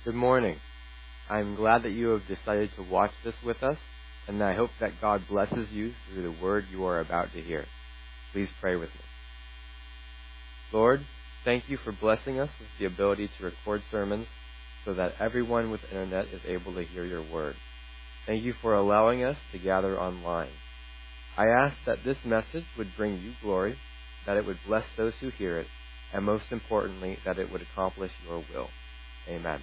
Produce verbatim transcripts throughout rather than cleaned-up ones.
Good morning. I'm glad that you have decided to watch this with us, and I hope that God blesses you through the word you are about to hear. Please pray with me. Lord, thank you for blessing us with the ability to record sermons so that everyone with internet is able to hear your word. Thank you for allowing us to gather online. I ask that this message would bring you glory, that it would bless those who hear it, and most importantly, that it would accomplish your will. Amen.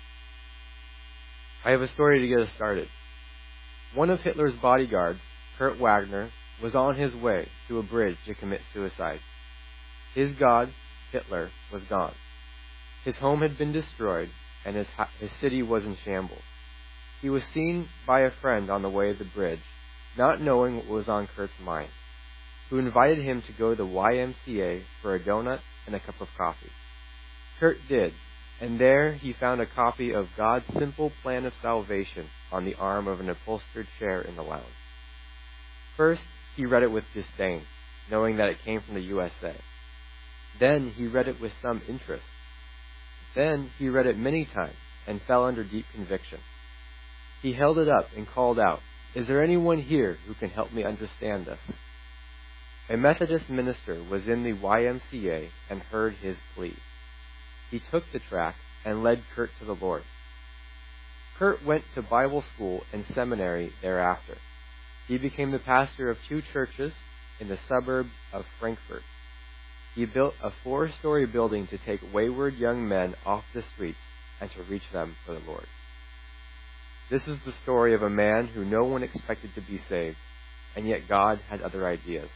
I have a story to get us started. One of Hitler's bodyguards, Kurt Wagner, was on his way to a bridge to commit suicide. His god, Hitler, was gone. His home had been destroyed, and his, his city was in shambles. He was seen by a friend on the way to the bridge, not knowing what was on Kurt's mind, who invited him to go to the Y M C A for a donut and a cup of coffee. Kurt did, and there he found a copy of God's Simple Plan of Salvation on the arm of an upholstered chair in the lounge. First, he read it with disdain, knowing that it came from the U S A. Then he read it with some interest. Then he read it many times and fell under deep conviction. He held it up and called out, "Is there anyone here who can help me understand this?" A Methodist minister was in the Y M C A and heard his plea. He took the tract and led Kurt to the Lord. Kurt went to Bible school and seminary thereafter. He became the pastor of two churches in the suburbs of Frankfurt. He built a four-story building to take wayward young men off the streets and to reach them for the Lord. This is the story of a man who no one expected to be saved, and yet God had other ideas.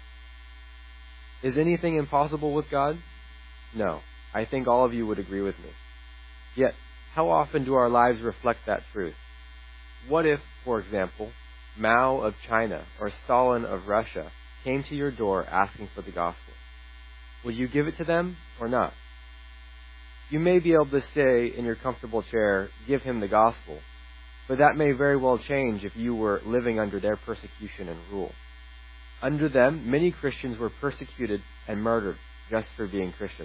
Is anything impossible with God? No. I think all of you would agree with me. Yet, how often do our lives reflect that truth? What if, for example, Mao of China or Stalin of Russia came to your door asking for the gospel? Will you give it to them or not? You may be able to stay in your comfortable chair, give him the gospel, but that may very well change if you were living under their persecution and rule. Under them, many Christians were persecuted and murdered just for being Christians.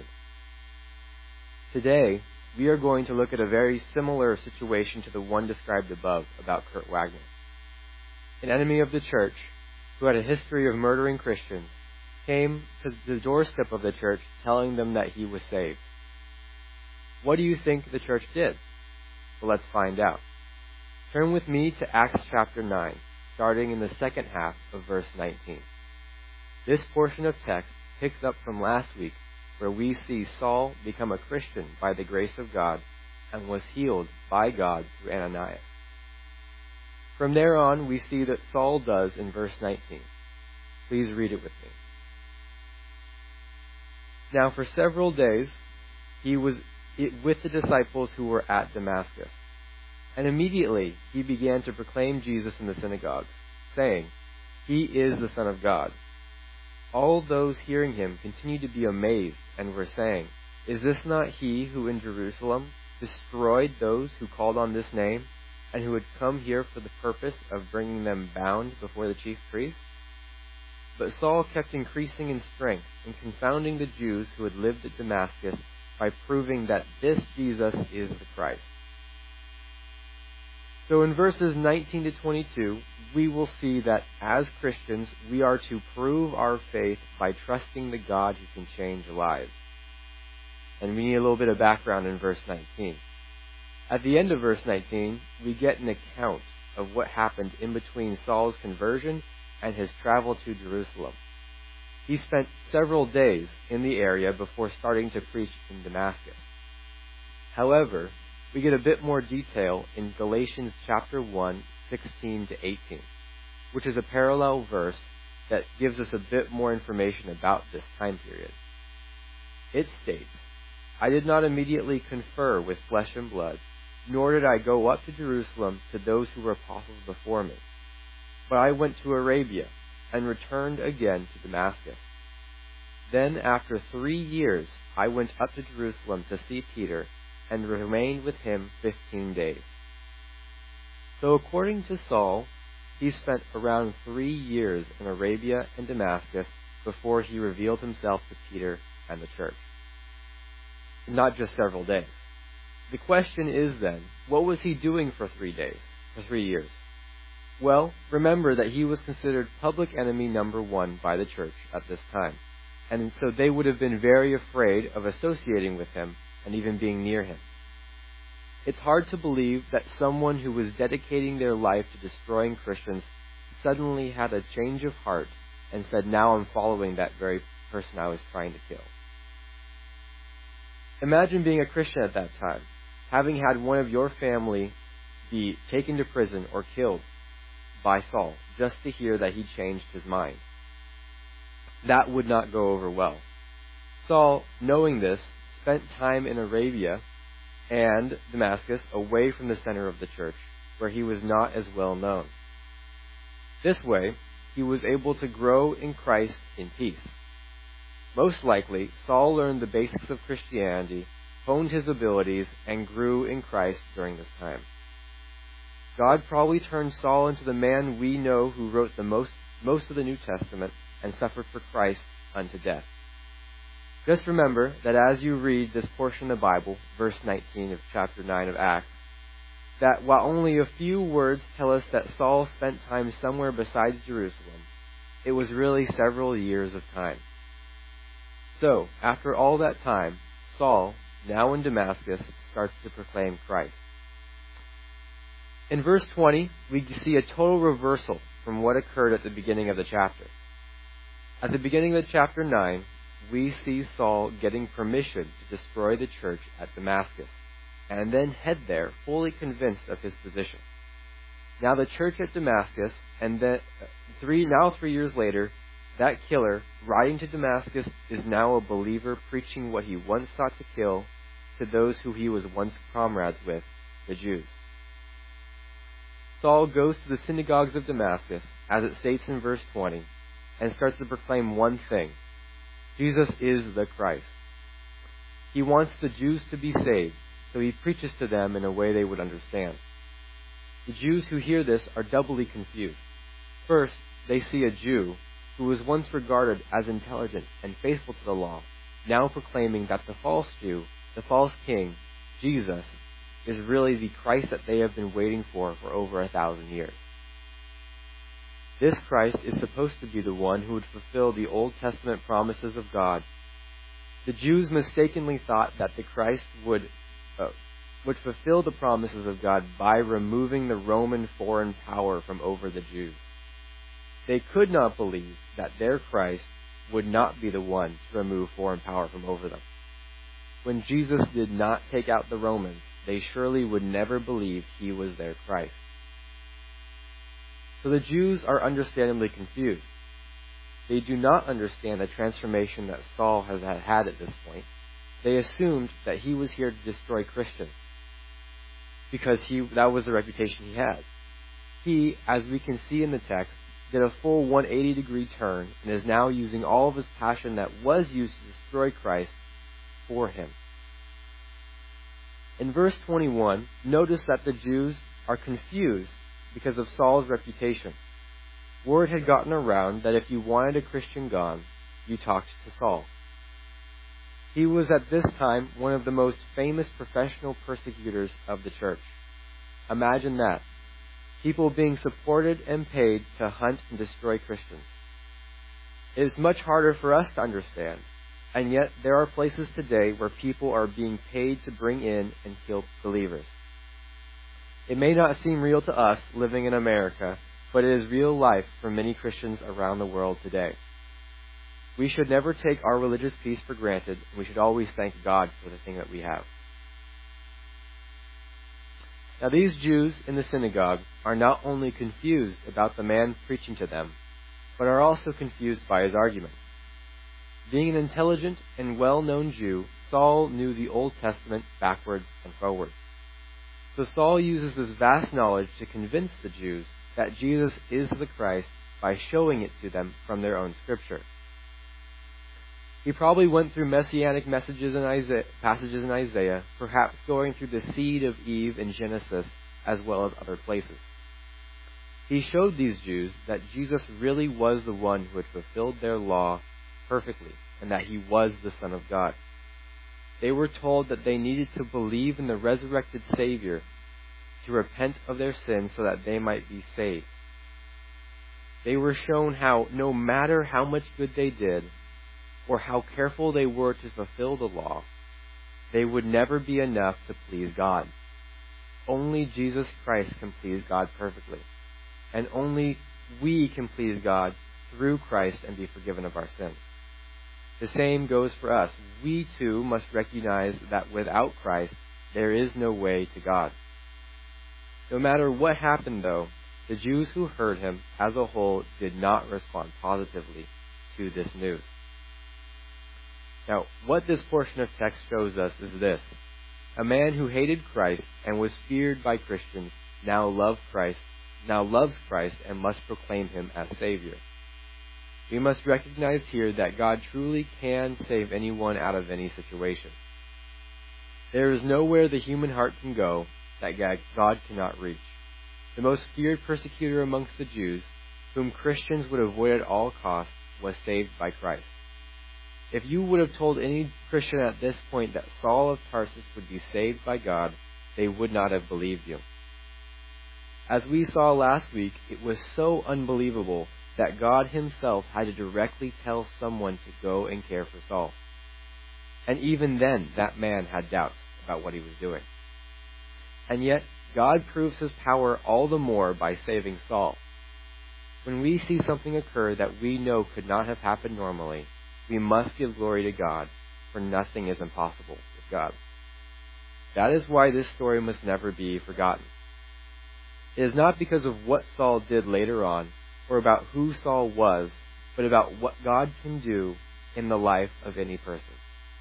Today, we are going to look at a very similar situation to the one described above about Kurt Wagner. An enemy of the church, who had a history of murdering Christians, came to the doorstep of the church telling them that he was saved. What do you think the church did? Well, let's find out. Turn with me to Acts chapter nine, starting in the second half of verse nineteen. This portion of text picks up from last week, where we see Saul become a Christian by the grace of God and was healed by God through Ananias. From there on, we see that Saul does in verse nineteen. Please read it with me. Now for several days he was with the disciples who were at Damascus. And immediately he began to proclaim Jesus in the synagogues, saying, "He is the Son of God." All those hearing him continued to be amazed and were saying, "Is this not he who in Jerusalem destroyed those who called on this name, and who had come here for the purpose of bringing them bound before the chief priests?" But Saul kept increasing in strength and confounding the Jews who had lived at Damascus by proving that this Jesus is the Christ. So in verses nineteen to twenty-two, we will see that as Christians, we are to prove our faith by trusting the God who can change lives. And we need a little bit of background in verse nineteen. At the end of verse nineteen, we get an account of what happened in between Saul's conversion and his travel to Jerusalem. He spent several days in the area before starting to preach in Damascus. However, we get a bit more detail in Galatians chapter one, sixteen to eighteen, which is a parallel verse that gives us a bit more information about this time period. It states, "I did not immediately confer with flesh and blood, nor did I go up to Jerusalem to those who were apostles before me. But I went to Arabia and returned again to Damascus. Then after three years I went up to Jerusalem to see Peter and remained with him fifteen days." So according to Saul, he spent around three years in Arabia and Damascus before he revealed himself to Peter and the church. Not just several days. The question is then, what was he doing for three days, for three years? Well, remember that he was considered public enemy number one by the church at this time, and so they would have been very afraid of associating with him and even being near him. It's hard to believe that someone who was dedicating their life to destroying Christians suddenly had a change of heart and said, now I'm following that very person I was trying to kill. Imagine being a Christian at that time, having had one of your family be taken to prison or killed by Saul, just to hear that he changed his mind. That would not go over well. Saul, knowing this, spent time in Arabia and Damascus, away from the center of the church, where he was not as well known. This way, he was able to grow in Christ in peace. Most likely, Saul learned the basics of Christianity, honed his abilities, and grew in Christ during this time. God probably turned Saul into the man we know who wrote the most, most of the New Testament and suffered for Christ unto death. Just remember that as you read this portion of the Bible, verse nineteen of chapter nine of Acts, that while only a few words tell us that Saul spent time somewhere besides Jerusalem, it was really several years of time. So, after all that time, Saul, now in Damascus, starts to proclaim Christ. In verse twenty, we see a total reversal from what occurred at the beginning of the chapter. At the beginning of chapter nine, we see Saul getting permission to destroy the church at Damascus, and then head there fully convinced of his position. Now the church at Damascus, and then three now three years later, that killer riding to Damascus is now a believer preaching what he once sought to kill to those who he was once comrades with, the Jews. Saul goes to the synagogues of Damascus, as it states in verse twenty, and starts to proclaim one thing: Jesus is the Christ. He wants the Jews to be saved, so he preaches to them in a way they would understand. The Jews who hear this are doubly confused. First, they see a Jew who was once regarded as intelligent and faithful to the law, now proclaiming that the false Jew, the false king, Jesus, is really the Christ that they have been waiting for for over a thousand years. This Christ is supposed to be the one who would fulfill the Old Testament promises of God. The Jews mistakenly thought that the Christ would, uh, would fulfill the promises of God by removing the Roman foreign power from over the Jews. They could not believe that their Christ would not be the one to remove foreign power from over them. When Jesus did not take out the Romans, they surely would never believe he was their Christ. So the Jews are understandably confused. They do not understand the transformation that Saul has had at this point. They assumed that he was here to destroy Christians, because he that was the reputation he had. He, as we can see in the text, did a full one hundred eighty degree turn and is now using all of his passion that was used to destroy Christ for him. In verse twenty-one, notice that the Jews are confused because of Saul's reputation. Word had gotten around that if you wanted a Christian gone, you talked to Saul. He was at this time one of the most famous professional persecutors of the church. Imagine that. People being supported and paid to hunt and destroy Christians. It is much harder for us to understand, and yet there are places today where people are being paid to bring in and kill believers. It may not seem real to us living in America, but it is real life for many Christians around the world today. We should never take our religious peace for granted, and we should always thank God for the thing that we have. Now these Jews in the synagogue are not only confused about the man preaching to them, but are also confused by his argument. Being an intelligent and well-known Jew, Saul knew the Old Testament backwards and forwards. So Saul uses this vast knowledge to convince the Jews that Jesus is the Christ by showing it to them from their own scripture. He probably went through messianic messages in Isaiah, passages in Isaiah, perhaps going through the seed of Eve in Genesis as well as other places. He showed these Jews that Jesus really was the one who had fulfilled their law perfectly, and that he was the Son of God. they were told that they needed to believe in the resurrected Savior, to repent of their sins so that they might be saved. They were shown how no matter how much good they did, or how careful they were to fulfill the law, they would never be enough to please God. Only Jesus Christ can please God perfectly, and only we can please God through Christ and be forgiven of our sins. The same goes for us. We too must recognize that without Christ, there is no way to God. No matter what happened, though, the Jews who heard him as a whole did not respond positively to this news. Now, what this portion of text shows us is this. A man who hated Christ and was feared by Christians now loves Christ, now loves Christ and must proclaim him as Savior. We must recognize here that God truly can save anyone out of any situation. There is nowhere the human heart can go that God cannot reach. The most feared persecutor amongst the Jews, whom Christians would avoid at all costs, was saved by Christ. If you would have told any Christian at this point that Saul of Tarsus would be saved by God, they would not have believed you. As we saw last week, it was so unbelievable that God himself had to directly tell someone to go and care for Saul. And even then, that man had doubts about what he was doing. And yet, God proves his power all the more by saving Saul. When we see something occur that we know could not have happened normally, we must give glory to God, for nothing is impossible with God. That is why this story must never be forgotten. It is not because of what Saul did later on, or about who Saul was, but about what God can do in the life of any person.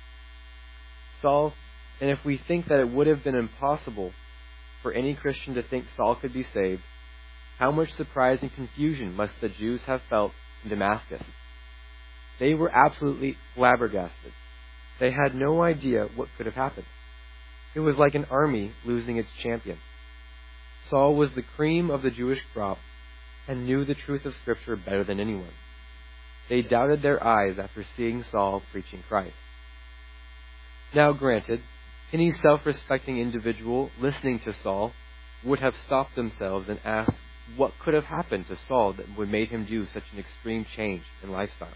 Saul, and if we think that it would have been impossible for any Christian to think Saul could be saved, how much surprise and confusion must the Jews have felt in Damascus? They were absolutely flabbergasted. They had no idea what could have happened. It was like an army losing its champion. Saul was the cream of the Jewish crop and knew the truth of Scripture better than anyone. They doubted their eyes after seeing Saul preaching Christ. Now, granted, any self-respecting individual listening to Saul would have stopped themselves and asked what could have happened to Saul that would make him do such an extreme change in lifestyle.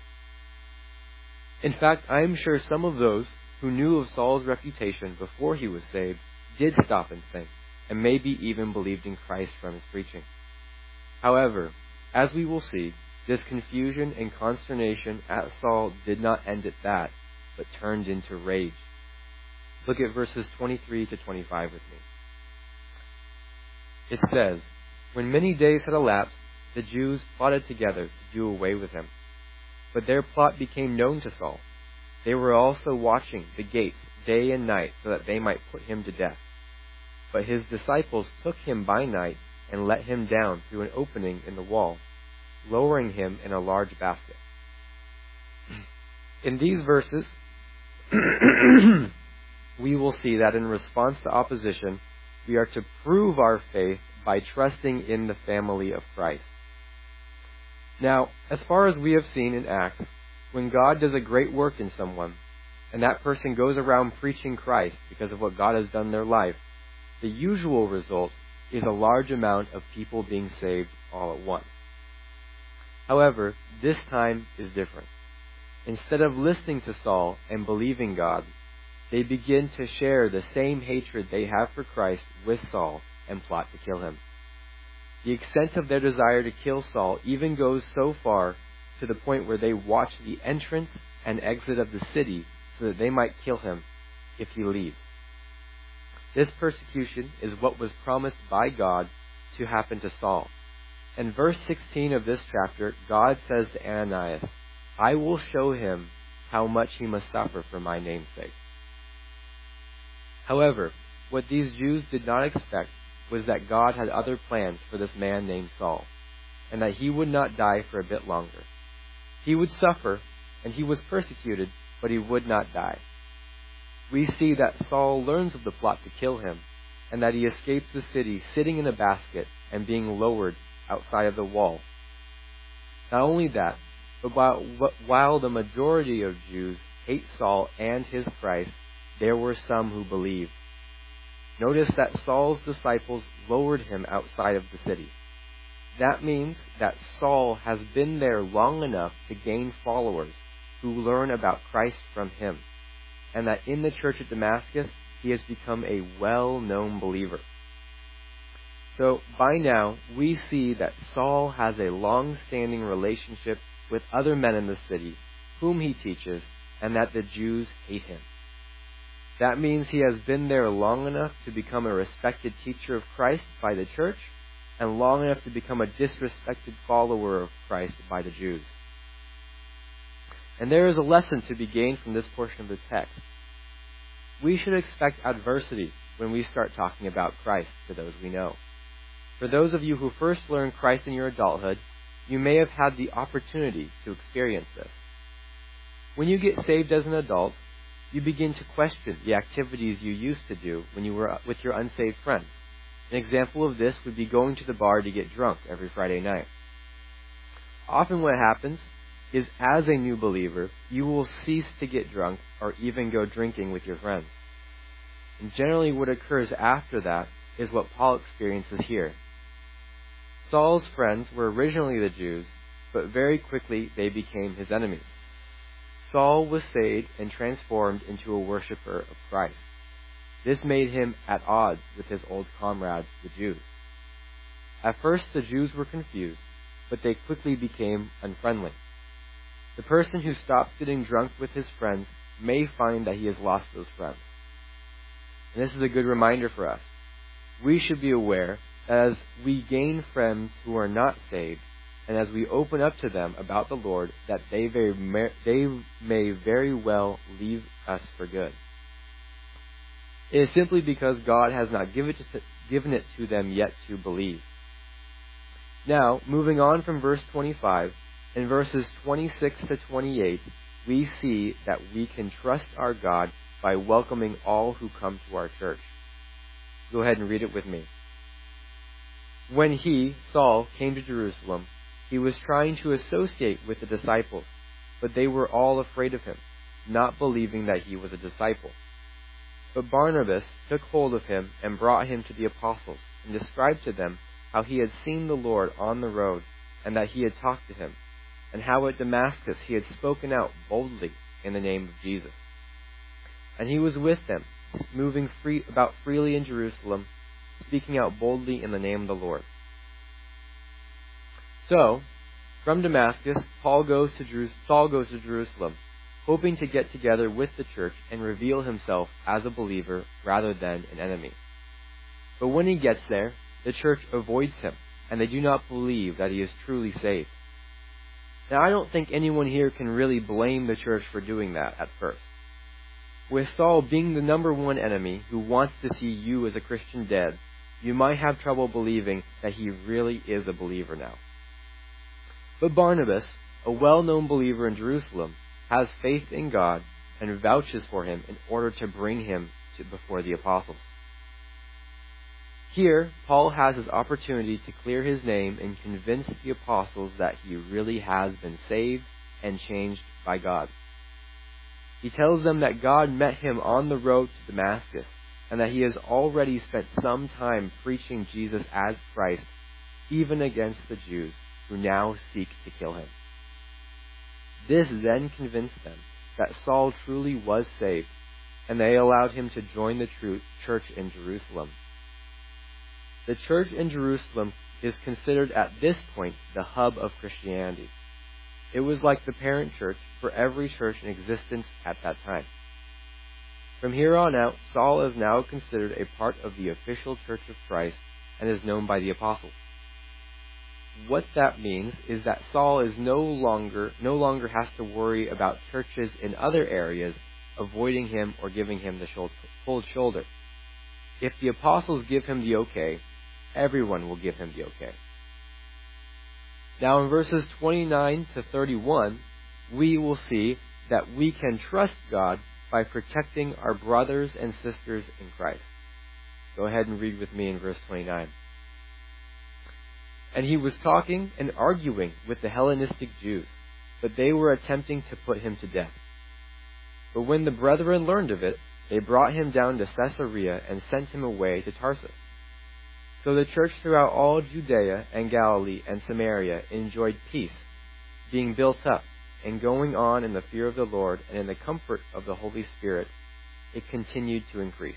In fact, I am sure some of those who knew of Saul's reputation before he was saved did stop and think, and maybe even believed in Christ from his preaching. However, as we will see, this confusion and consternation at Saul did not end at that, but turned into rage. Look at verses twenty-three to twenty-five with me. It says, "When many days had elapsed, the Jews plotted together to do away with him. But their plot became known to Saul. They were also watching the gates day and night so that they might put him to death. But his disciples took him by night and let him down through an opening in the wall, lowering him in a large basket." In these verses, we will see that in response to opposition, we are to prove our faith by trusting in the family of Christ. Now, as far as we have seen in Acts, when God does a great work in someone, and that person goes around preaching Christ because of what God has done in their life, the usual result is a large amount of people being saved all at once. However, this time is different. Instead of listening to Saul and believing God, they begin to share the same hatred they have for Christ with Saul and plot to kill him. The extent of their desire to kill Saul even goes so far to the point where they watch the entrance and exit of the city so that they might kill him if he leaves. This persecution is what was promised by God to happen to Saul. In verse sixteen of this chapter, God says to Ananias, "I will show him how much he must suffer for my name's sake." However, what these Jews did not expect was that God had other plans for this man named Saul, and that he would not die for a bit longer. He would suffer, and he was persecuted, but he would not die. We see that Saul learns of the plot to kill him, and that he escapes the city sitting in a basket and being lowered outside of the wall. Not only that, but while, while the majority of Jews hate Saul and his Christ, there were some who believed. Notice that Saul's disciples lowered him outside of the city. That means that Saul has been there long enough to gain followers who learn about Christ from him, and that in the church at Damascus, he has become a well-known believer. So, by now, we see that Saul has a long-standing relationship with other men in the city, whom he teaches, and that the Jews hate him. That means he has been there long enough to become a respected teacher of Christ by the church, and long enough to become a disrespected follower of Christ by the Jews. And there is a lesson to be gained from this portion of the text. We should expect adversity when we start talking about Christ to those we know. For those of you who first learned Christ in your adulthood, you may have had the opportunity to experience this. When you get saved as an adult, you begin to question the activities you used to do when you were with your unsaved friends. An example of this would be going to the bar to get drunk every Friday night. Often what happens is, as a new believer, you will cease to get drunk or even go drinking with your friends. And generally what occurs after that is what Paul experiences here. Saul's friends were originally the Jews, but very quickly they became his enemies. Saul was saved and transformed into a worshiper of Christ. This made him at odds with his old comrades, the Jews. At first the Jews were confused, but they quickly became unfriendly. The person who stops getting drunk with his friends may find that he has lost those friends. And this is a good reminder for us. We should be aware that as we gain friends who are not saved, and as we open up to them about the Lord, that they, very may, they may very well leave us for good. It is simply because God has not given it, to, given it to them yet to believe. Now, moving on from verse twenty-five, in verses twenty-six to twenty-eight, we see that we can trust our God by welcoming all who come to our church. Go ahead and read it with me. When he, Saul, came to Jerusalem, he was trying to associate with the disciples, but they were all afraid of him, not believing that he was a disciple. But Barnabas took hold of him and brought him to the apostles, and described to them how he had seen the Lord on the road, and that he had talked to him, and how at Damascus he had spoken out boldly in the name of Jesus. And he was with them, moving free, about freely in Jerusalem, speaking out boldly in the name of the Lord. So, from Damascus, Paul goes to Jeru- Saul goes to Jerusalem, hoping to get together with the church and reveal himself as a believer rather than an enemy. But when he gets there, the church avoids him, and they do not believe that he is truly saved. Now, I don't think anyone here can really blame the church for doing that at first. With Saul being the number one enemy who wants to see you as a Christian dead, you might have trouble believing that he really is a believer now. But Barnabas, a well-known believer in Jerusalem, has faith in God and vouches for him in order to bring him to before the apostles. Here, Paul has his opportunity to clear his name and convince the apostles that he really has been saved and changed by God. He tells them that God met him on the road to Damascus, and that he has already spent some time preaching Jesus as Christ, even against the Jews who now seek to kill him. This then convinced them that Saul truly was saved, and they allowed him to join the church in Jerusalem. The church in Jerusalem is considered at this point the hub of Christianity. It was like the parent church for every church in existence at that time. From here on out, Saul is now considered a part of the official church of Christ and is known by the apostles. What that means is that Saul is no longer no longer has to worry about churches in other areas avoiding him or giving him the cold shoulder. If the apostles give him the okay, everyone will give him the okay. Now in verses twenty-nine to thirty-one, we will see that we can trust God by protecting our brothers and sisters in Christ. Go ahead and read with me in verse twenty-nine. And he was talking and arguing with the Hellenistic Jews, but they were attempting to put him to death. But when the brethren learned of it, they brought him down to Caesarea and sent him away to Tarsus. So the church throughout all Judea and Galilee and Samaria enjoyed peace, being built up, and going on in the fear of the Lord and in the comfort of the Holy Spirit, it continued to increase.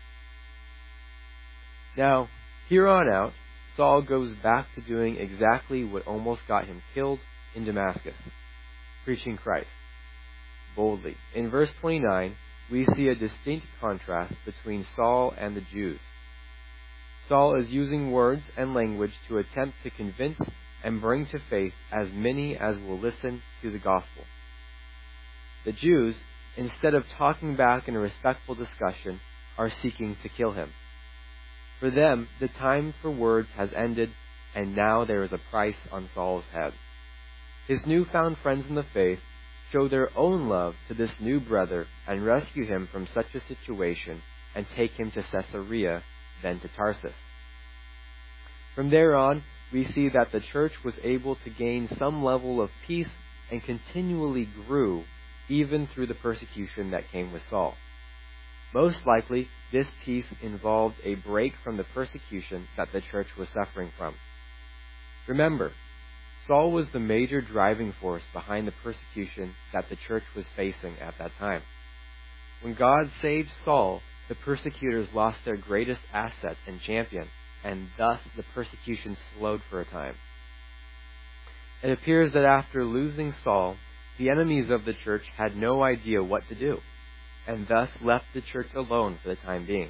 Now, here on out, Saul goes back to doing exactly what almost got him killed in Damascus, preaching Christ boldly. In verse twenty-nine, we see a distinct contrast between Saul and the Jews. Saul is using words and language to attempt to convince and bring to faith as many as will listen to the gospel. The Jews, instead of talking back in a respectful discussion, are seeking to kill him. For them, the time for words has ended, and now there is a price on Saul's head. His newfound friends in the faith show their own love to this new brother and rescue him from such a situation and take him to Caesarea, then to Tarsus. From there on, we see that the church was able to gain some level of peace and continually grew even through the persecution that came with Saul. Most likely, this peace involved a break from the persecution that the church was suffering from. Remember, Saul was the major driving force behind the persecution that the church was facing at that time. When God saved Saul, the persecutors lost their greatest asset and champion, and thus the persecution slowed for a time. It appears that after losing Saul, the enemies of the church had no idea what to do, and thus left the church alone for the time being.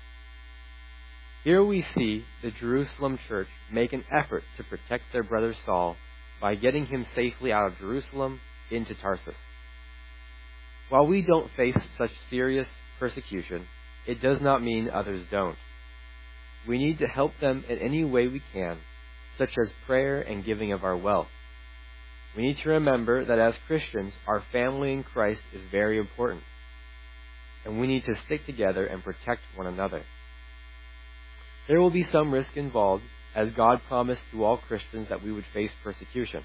Here we see the Jerusalem church make an effort to protect their brother Saul by getting him safely out of Jerusalem into Tarsus. While we don't face such serious persecution, it does not mean others don't. We need to help them in any way we can, such as prayer and giving of our wealth. We need to remember that as Christians, our family in Christ is very important, and we need to stick together and protect one another. There will be some risk involved, as God promised to all Christians that we would face persecution.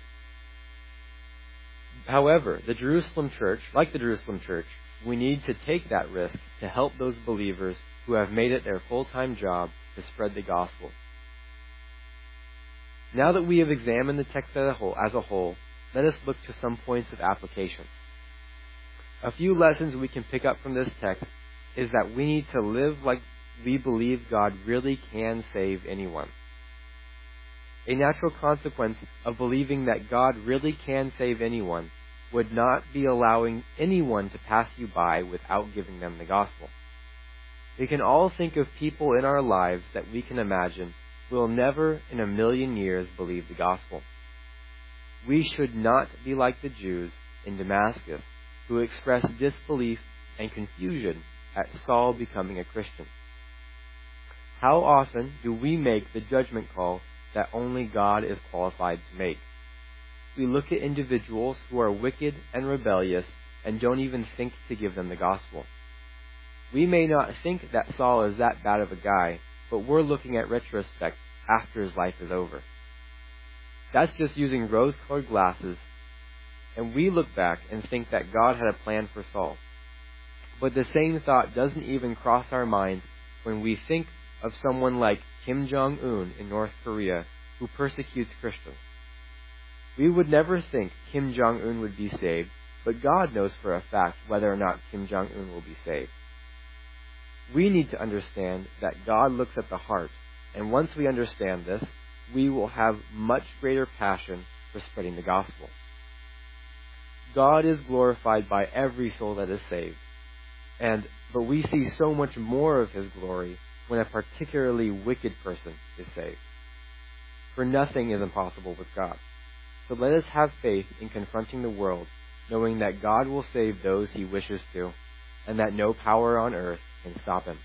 However, the Jerusalem church, like the Jerusalem church, we need to take that risk to help those believers who have made it their full-time job to spread the gospel. Now that we have examined the text as a whole, as a whole, let us look to some points of application. A few lessons we can pick up from this text is that we need to live like we believe God really can save anyone. A natural consequence of believing that God really can save anyone would not be allowing anyone to pass you by without giving them the gospel. We can all think of people in our lives that we can imagine will never in a million years believe the gospel. We should not be like the Jews in Damascus who expressed disbelief and confusion at Saul becoming a Christian. How often do we make the judgment call that only God is qualified to make? We look at individuals who are wicked and rebellious and don't even think to give them the gospel. We may not think that Saul is that bad of a guy, but we're looking at retrospect after his life is over. That's just using rose-colored glasses, and we look back and think that God had a plan for Saul. But the same thought doesn't even cross our minds when we think of someone like Kim Jong-un in North Korea who persecutes Christians. We would never think Kim Jong-un would be saved, but God knows for a fact whether or not Kim Jong-un will be saved. We need to understand that God looks at the heart, and once we understand this, we will have much greater passion for spreading the gospel. God is glorified by every soul that is saved, and but we see so much more of His glory when a particularly wicked person is saved. For nothing is impossible with God. So let us have faith in confronting the world, knowing that God will save those He wishes to, and that no power on earth can stop Him.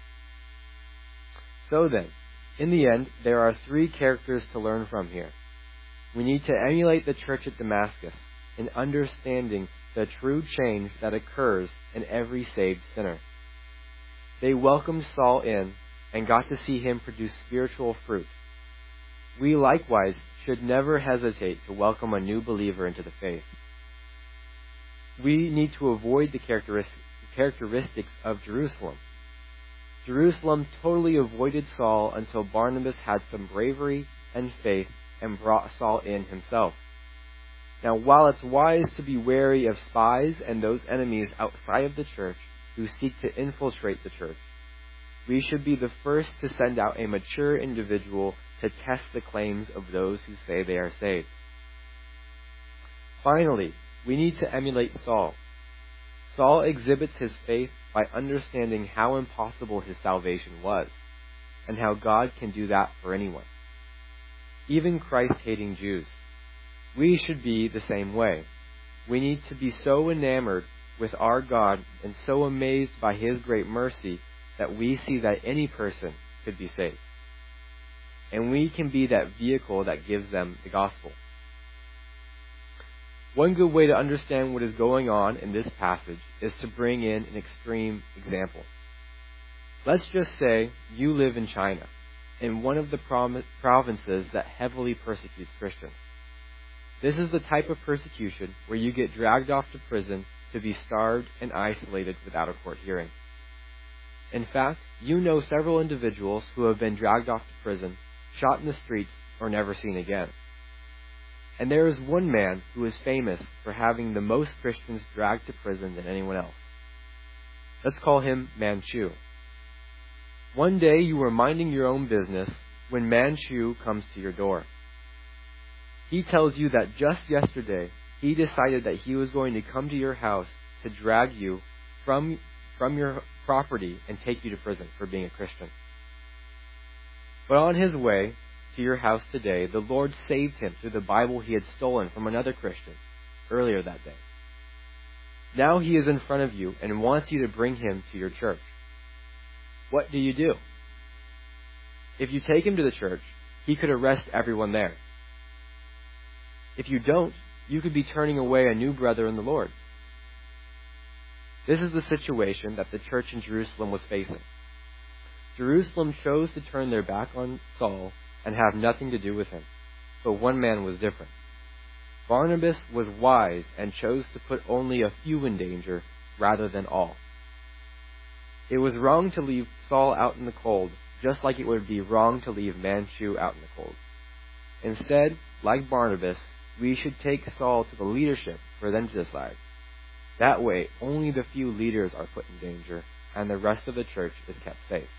So then, in the end, there are three characters to learn from here. We need to emulate the church at Damascus in understanding the true change that occurs in every saved sinner. They welcomed Saul in and got to see him produce spiritual fruit. We likewise should never hesitate to welcome a new believer into the faith. We need to avoid the characteristics of Jerusalem. Jerusalem totally avoided Saul until Barnabas had some bravery and faith and brought Saul in himself. Now, while it's wise to be wary of spies and those enemies outside of the church who seek to infiltrate the church, we should be the first to send out a mature individual to test the claims of those who say they are saved. Finally, we need to emulate Saul. Saul exhibits his faith by understanding how impossible his salvation was, and how God can do that for anyone, even Christ-hating Jews. We should be the same way. We need to be so enamored with our God and so amazed by His great mercy that we see that any person could be saved. And we can be that vehicle that gives them the gospel. One good way to understand what is going on in this passage is to bring in an extreme example. Let's just say you live in China, in one of the provinces that heavily persecutes Christians. This is the type of persecution where you get dragged off to prison to be starved and isolated without a court hearing. In fact, you know several individuals who have been dragged off to prison, shot in the streets, or never seen again. And there is one man who is famous for having the most Christians dragged to prison than anyone else. Let's call him Manchu. One day you were minding your own business when Manchu comes to your door. He tells you that just yesterday he decided that he was going to come to your house to drag you from, from your property and take you to prison for being a Christian. But on his way to your house today, the Lord saved him through the Bible he had stolen from another Christian earlier that day. Now he is in front of you and wants you to bring him to your church. What do you do? If you take him to the church, he could arrest everyone there. If you don't, you could be turning away a new brother in the Lord. This is the situation that the church in Jerusalem was facing. Jerusalem chose to turn their back on Saul and have nothing to do with him. But one man was different. Barnabas was wise and chose to put only a few in danger rather than all. It was wrong to leave Saul out in the cold, just like it would be wrong to leave Manchu out in the cold. Instead, like Barnabas, we should take Saul to the leadership for them to decide. That way, only the few leaders are put in danger, and the rest of the church is kept safe.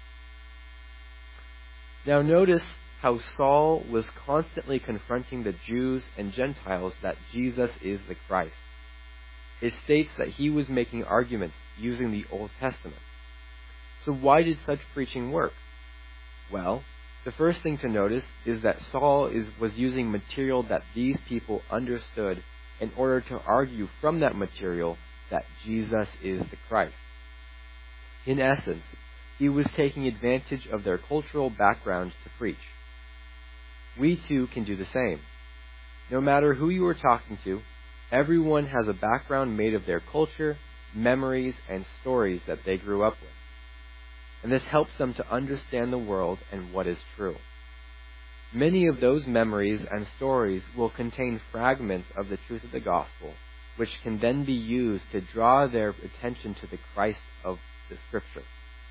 Now notice how Saul was constantly confronting the Jews and Gentiles that Jesus is the Christ. It states that he was making arguments using the Old Testament. So why did such preaching work? Well, the first thing to notice is that Saul is, was using material that these people understood in order to argue from that material that Jesus is the Christ. In essence, he was taking advantage of their cultural background to preach. We too can do the same. No matter who you are talking to, everyone has a background made of their culture, memories, and stories that they grew up with. And this helps them to understand the world and what is true. Many of those memories and stories will contain fragments of the truth of the gospel, which can then be used to draw their attention to the Christ of the Scripture.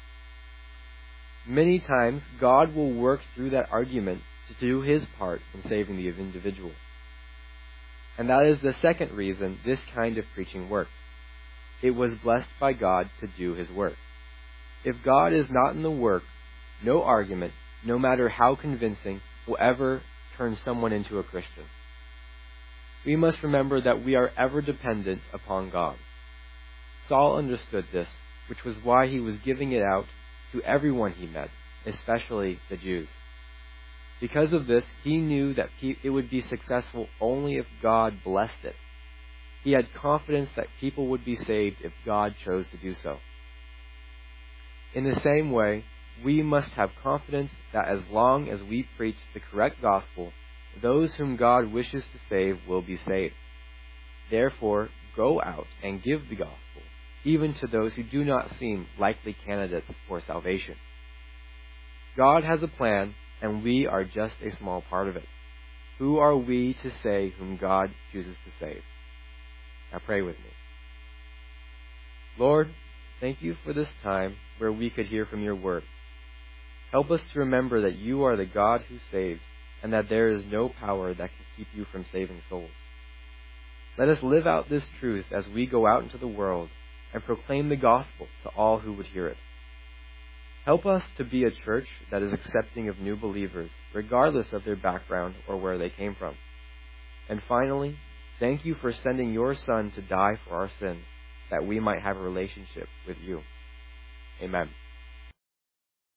Many times, God will work through that argument to do His part in saving the individual. And that is the second reason this kind of preaching worked. It was blessed by God to do His work. If God is not in the work, no argument, no matter how convincing, will ever turn someone into a Christian. We must remember that we are ever dependent upon God. Saul understood this, which was why he was giving it out to everyone he met, especially the Jews. Because of this, he knew that it would be successful only if God blessed it. He had confidence that people would be saved if God chose to do so. In the same way, we must have confidence that as long as we preach the correct gospel, those whom God wishes to save will be saved. Therefore, go out and give the gospel, even to those who do not seem likely candidates for salvation. God has a plan, and we are just a small part of it. Who are we to say whom God chooses to save? Now pray with me. Lord, thank you for this time where we could hear from your word. Help us to remember that you are the God who saves, and that there is no power that can keep you from saving souls. Let us live out this truth as we go out into the world and proclaim the gospel to all who would hear it. Help us to be a church that is accepting of new believers, regardless of their background or where they came from. And finally, thank you for sending your Son to die for our sins, that we might have a relationship with you. Amen.